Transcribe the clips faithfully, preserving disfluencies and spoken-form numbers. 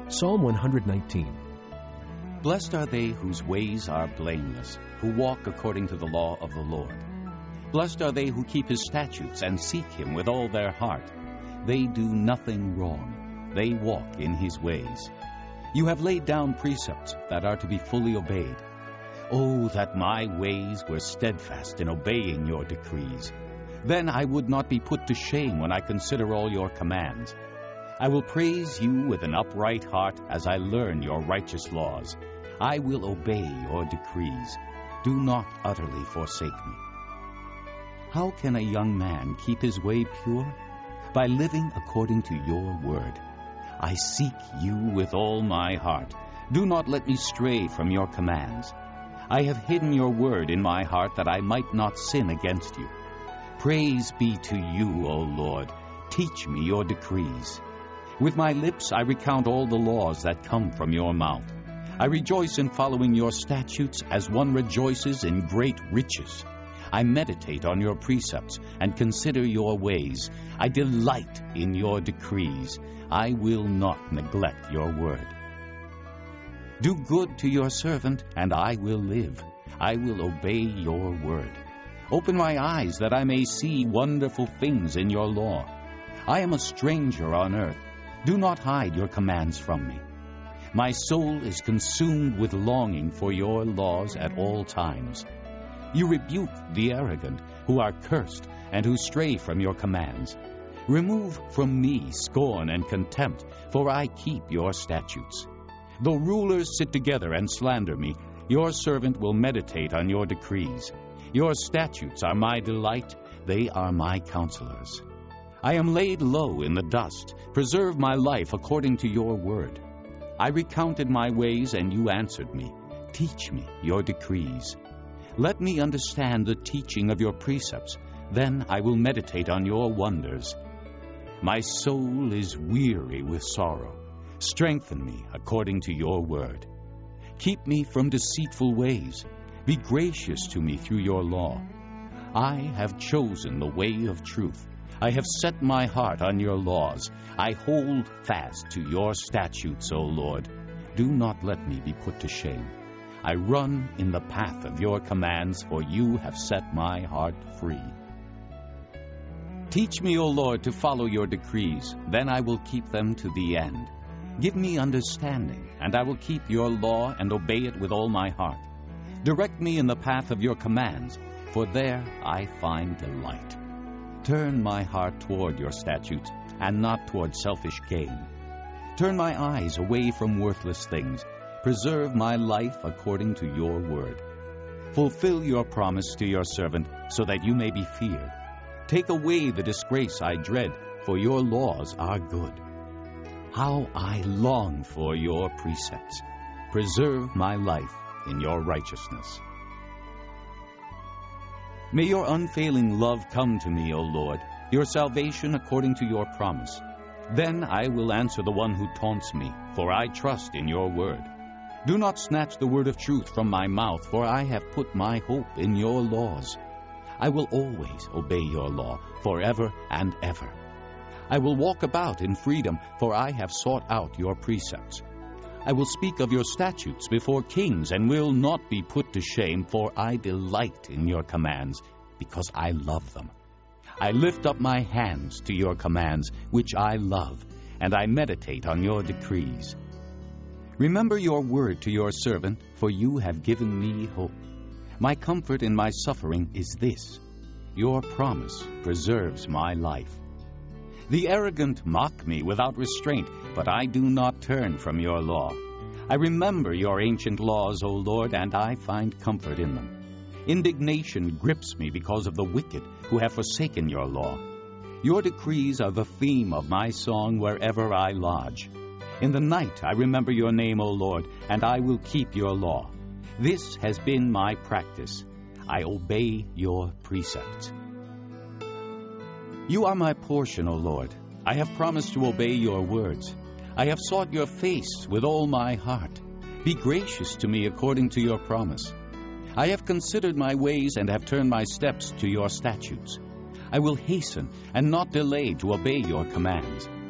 Psalm one nineteen. Blessed are they whose ways are blameless, who walk according to the law of the Lord. Blessed are they who keep his statutes and seek him with all their heart. They do nothing wrong. They walk in his ways. You have laid down precepts that are to be fully obeyed. Oh, that my ways were steadfast in obeying your decrees. Then I would not be put to shame when I consider all your commands. I will praise you with an upright heart as I learn your righteous laws. I will obey your decrees. Do not utterly forsake me. How can a young man keep his way pure? By living according to your word. I seek you with all my heart. Do not let me stray from your commands. I have hidden your word in my heart that I might not sin against you. Praise be to you, O Lord. Teach me your decrees. With my lips I recount all the laws that come from your mouth. I rejoice in following your statutes as one rejoices in great riches. I meditate on your precepts and consider your ways. I delight in your decrees. I will not neglect your word. Do good to your servant, and I will live. I will obey your word. Open my eyes that I may see wonderful things in your law. I am a stranger on earth. Do not hide your commands from me. My soul is consumed with longing for your laws at all times. You rebuke the arrogant, who are cursed, and who stray from your commands. Remove from me scorn and contempt, for I keep your statutes. Though rulers sit together and slander me, your servant will meditate on your decrees. Your statutes are my delight, they are my counselors. I am laid low in the dust. Preserve my life according to your word. I recounted my ways, and you answered me. Teach me your decrees. Let me understand the teaching of your precepts. Then I will meditate on your wonders. My soul is weary with sorrow. Strengthen me according to your word. Keep me from deceitful ways. Be gracious to me through your law. I have chosen the way of truth. I have set my heart on your laws. I hold fast to your statutes, O Lord. Do not let me be put to shame. I run in the path of your commands, for you have set my heart free. Teach me, O Lord, to follow your decrees. Then I will keep them to the end. Give me understanding, and I will keep your law and obey it with all my heart. Direct me in the path of your commands, for there I find delight. Turn my heart toward your statutes, and not toward selfish gain. Turn my eyes away from worthless things. Preserve my life according to your word. Fulfill your promise to your servant, so that you may be feared. Take away the disgrace I dread, for your laws are good. How I long for your precepts. Preserve my life in your righteousness. May your unfailing love come to me, O Lord, your salvation according to your promise. Then I will answer the one who taunts me, for I trust in your word. Do not snatch the word of truth from my mouth, for I have put my hope in your laws. I will always obey your law, forever and ever. I will walk about in freedom, for I have sought out your precepts. I will speak of your statutes before kings and will not be put to shame, for I delight in your commands, because I love them. I lift up my hands to your commands, which I love, and I meditate on your decrees. Remember your word to your servant, for you have given me hope. My comfort in my suffering is this: your promise preserves my life. The arrogant mock me without restraint, but I do not turn from your law. I remember your ancient laws, O Lord, and I find comfort in them. Indignation grips me because of the wicked who have forsaken your law. Your decrees are the theme of my song wherever I lodge. In the night I remember your name, O Lord, and I will keep your law. This has been my practice. I obey your precepts. You are my portion, O Lord. I have promised to obey your words. I have sought your face with all my heart. Be gracious to me according to your promise. I have considered my ways and have turned my steps to your statutes. I will hasten and not delay to obey your commands.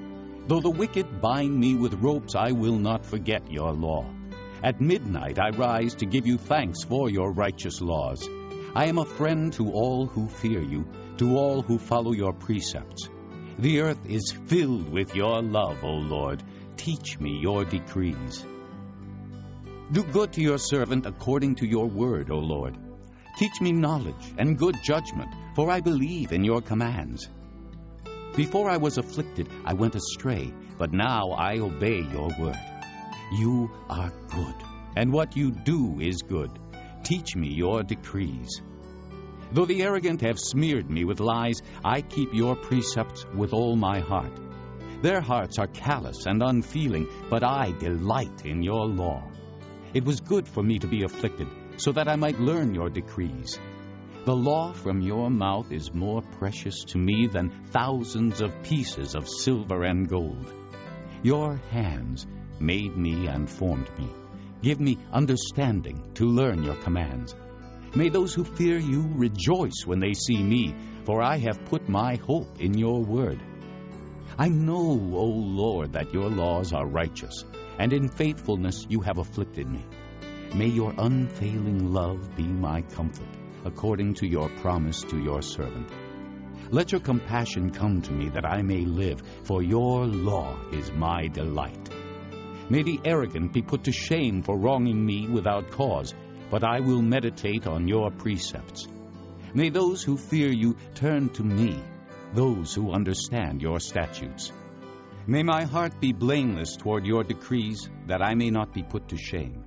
Though the wicked bind me with ropes, I will not forget your law. At midnight I rise to give you thanks for your righteous laws. I am a friend to all who fear you, to all who follow your precepts. The earth is filled with your love, O Lord. Teach me your decrees. Do good to your servant according to your word, O Lord. Teach me knowledge and good judgment, for I believe in your commands. Before I was afflicted, I went astray, but now I obey your word. You are good, and what you do is good. Teach me your decrees. Though the arrogant have smeared me with lies, I keep your precepts with all my heart. Their hearts are callous and unfeeling, but I delight in your law. It was good for me to be afflicted, so that I might learn your decrees. The law from your mouth is more precious to me than thousands of pieces of silver and gold. Your hands made me and formed me. Give me understanding to learn your commands. May those who fear you rejoice when they see me, for I have put my hope in your word. I know, O Lord, that your laws are righteous, and in faithfulness you have afflicted me. May your unfailing love be my comfort, according to your promise to your servant. Let your compassion come to me that I may live, for your law is my delight. May the arrogant be put to shame for wronging me without cause, but I will meditate on your precepts. May those who fear you turn to me, those who understand your statutes. May my heart be blameless toward your decrees, that I may not be put to shame.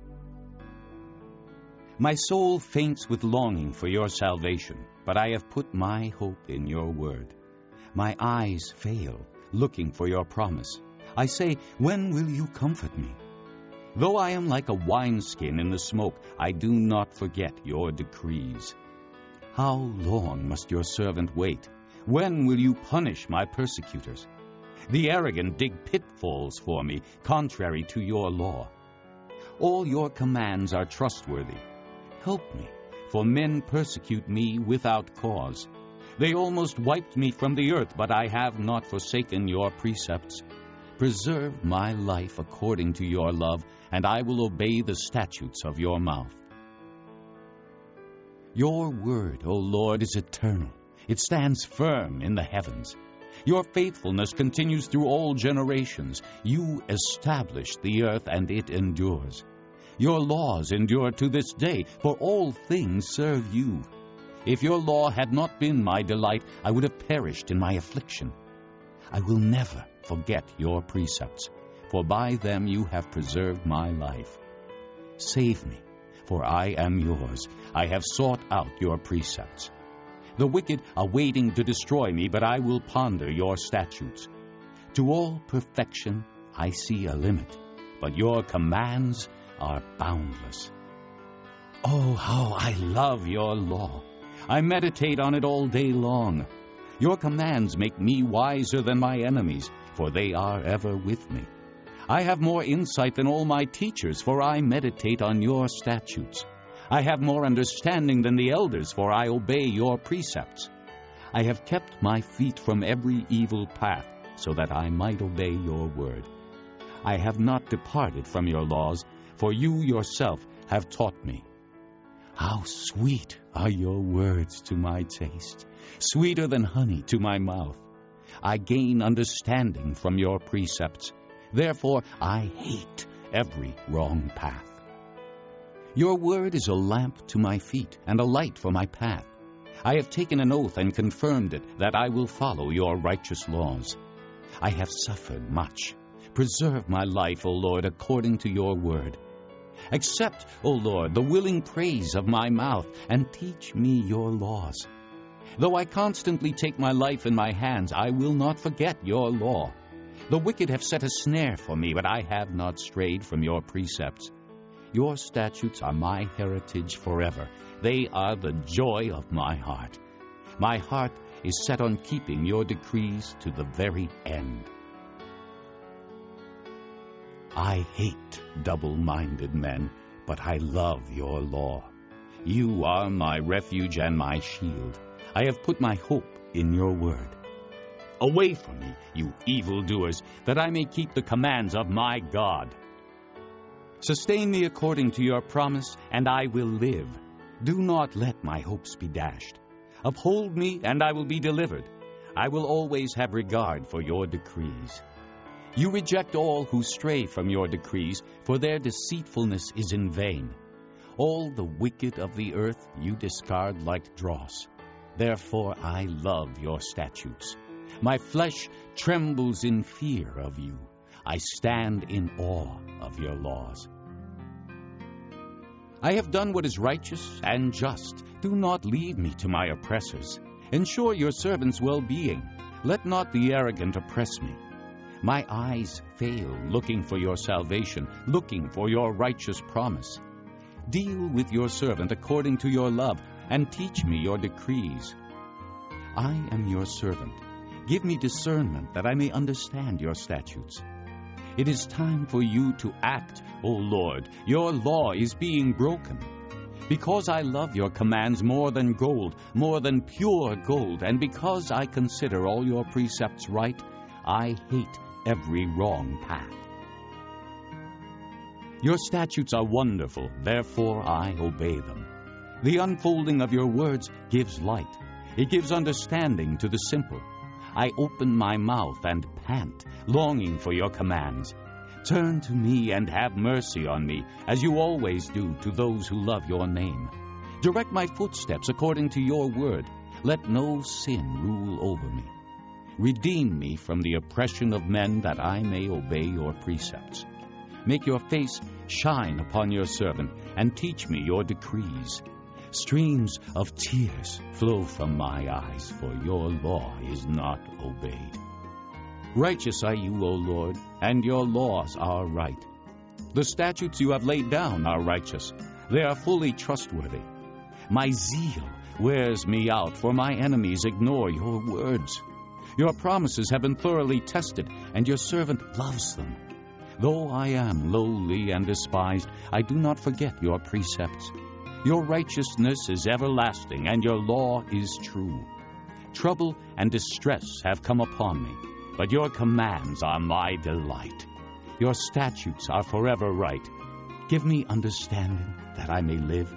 My soul faints with longing for your salvation, but I have put my hope in your word. My eyes fail, looking for your promise. I say, when will you comfort me? Though I am like a wineskin in the smoke, I do not forget your decrees. How long must your servant wait? When will you punish my persecutors? The arrogant dig pitfalls for me, contrary to your law. All your commands are trustworthy. Help me, for men persecute me without cause. They almost wiped me from the earth, but I have not forsaken your precepts. Preserve my life according to your love, and I will obey the statutes of your mouth. Your word, O Lord, is eternal. It stands firm in the heavens. Your faithfulness continues through all generations. You established the earth, and it endures. Your laws endure to this day, for all things serve you. If your law had not been my delight, I would have perished in my affliction. I will never forget your precepts, for by them you have preserved my life. Save me, for I am yours. I have sought out your precepts. The wicked are waiting to destroy me, but I will ponder your statutes. To all perfection I see a limit, but your commands are boundless. Oh, how I love your law! I meditate on it all day long. Your commands make me wiser than my enemies, for they are ever with me. I have more insight than all my teachers, for I meditate on your statutes. I have more understanding than the elders, for I obey your precepts. I have kept my feet from every evil path, so that I might obey your word. I have not departed from your laws, for you yourself have taught me. How sweet are your words to my taste, sweeter than honey to my mouth. I gain understanding from your precepts. Therefore I hate every wrong path. Your word is a lamp to my feet and a light for my path. I have taken an oath and confirmed it, that I will follow your righteous laws. I have suffered much. Preserve my life, O Lord, according to your word. Accept, O Lord, the willing praise of my mouth, and teach me your laws. Though I constantly take my life in my hands, I will not forget your law. The wicked have set a snare for me, but I have not strayed from your precepts. Your statutes are my heritage forever. They are the joy of my heart. My heart is set on keeping your decrees to the very end. I hate double-minded men, but I love your law. You are my refuge and my shield. I have put my hope in your word. Away from me, you evildoers, that I may keep the commands of my God. Sustain me according to your promise, and I will live. Do not let my hopes be dashed. Uphold me, and I will be delivered. I will always have regard for your decrees. You reject all who stray from your decrees, for their deceitfulness is in vain. All the wicked of the earth you discard like dross. Therefore I love your statutes. My flesh trembles in fear of you. I stand in awe of your laws. I have done what is righteous and just. Do not leave me to my oppressors. Ensure your servant's well-being. Let not the arrogant oppress me. My eyes fail looking for your salvation, looking for your righteous promise. Deal with your servant according to your love, and teach me your decrees. I am your servant. Give me discernment that I may understand your statutes. It is time for you to act, O Lord. Your law is being broken. Because I love your commands more than gold, more than pure gold, and because I consider all your precepts right, I hate every wrong path. Your statutes are wonderful, therefore I obey them. The unfolding of your words gives light. It gives understanding to the simple. I open my mouth and pant, longing for your commands. Turn to me and have mercy on me, as you always do to those who love your name. Direct my footsteps according to your word. Let no sin rule over me. Redeem me from the oppression of men, that I may obey your precepts. Make your face shine upon your servant, and teach me your decrees. Streams of tears flow from my eyes, for your law is not obeyed. Righteous are you, O Lord, and your laws are right. The statutes you have laid down are righteous. They are fully trustworthy. My zeal wears me out, for my enemies ignore your words. Your promises have been thoroughly tested, and your servant loves them. Though I am lowly and despised, I do not forget your precepts. Your righteousness is everlasting, and your law is true. Trouble and distress have come upon me, but your commands are my delight. Your statutes are forever right. Give me understanding, that I may live.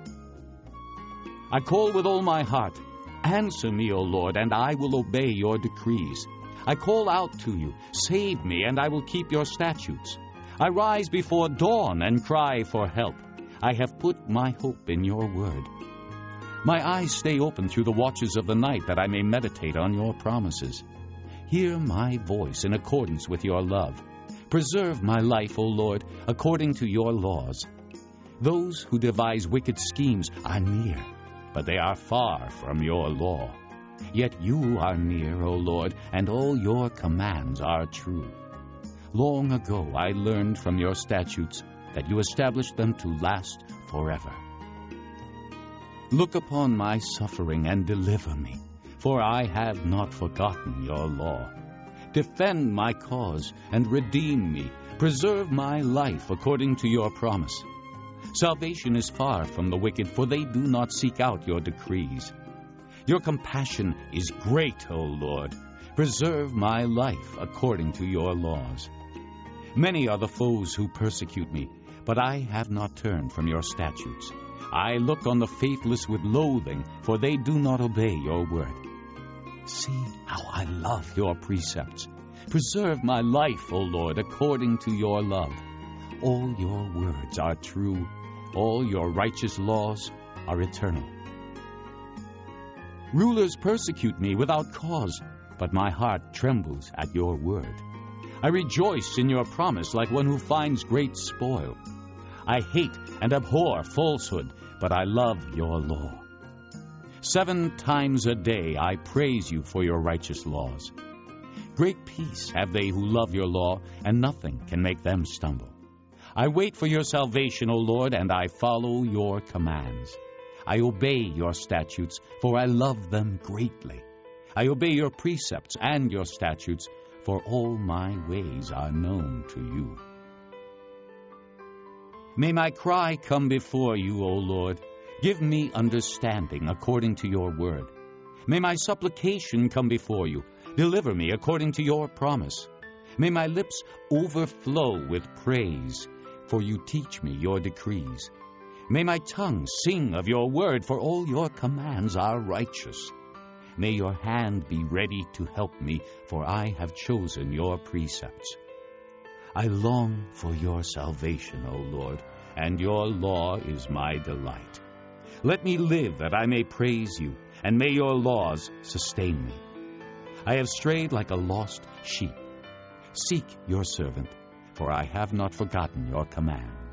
I call with all my heart. Answer me, O Lord, and I will obey your decrees. I call out to you. Save me, and I will keep your statutes. I rise before dawn and cry for help. I have put my hope in your word. My eyes stay open through the watches of the night, that I may meditate on your promises. Hear my voice in accordance with your love. Preserve my life, O Lord, according to your laws. Those who devise wicked schemes are near, but they are far from your law. Yet you are near, O Lord, and all your commands are true. Long ago I learned from your statutes that you established them to last forever. Look upon my suffering and deliver me, for I have not forgotten your law. Defend my cause and redeem me. Preserve my life according to your promise. Salvation is far from the wicked, for they do not seek out your decrees. Your compassion is great, O Lord. Preserve my life according to your laws. Many are the foes who persecute me, but I have not turned from your statutes. I look on the faithless with loathing, for they do not obey your word. See how I love your precepts. Preserve my life, O Lord, according to your love. All your words are true. All your righteous laws are eternal. Rulers persecute me without cause, but my heart trembles at your word. I rejoice in your promise like one who finds great spoil. I hate and abhor falsehood, but I love your law. Seven times a day I praise you for your righteous laws. Great peace have they who love your law, and nothing can make them stumble. I wait for your salvation, O Lord, and I follow your commands. I obey your statutes, for I love them greatly. I obey your precepts and your statutes, for all my ways are known to you. May my cry come before you, O Lord. Give me understanding according to your word. May my supplication come before you. Deliver me according to your promise. May my lips overflow with praise, for you teach me your decrees. May my tongue sing of your word, for all your commands are righteous. May your hand be ready to help me, for I have chosen your precepts. I long for your salvation, O Lord, and your law is my delight. Let me live that I may praise you, and may your laws sustain me. I have strayed like a lost sheep. Seek your servant, for I have not forgotten your commands.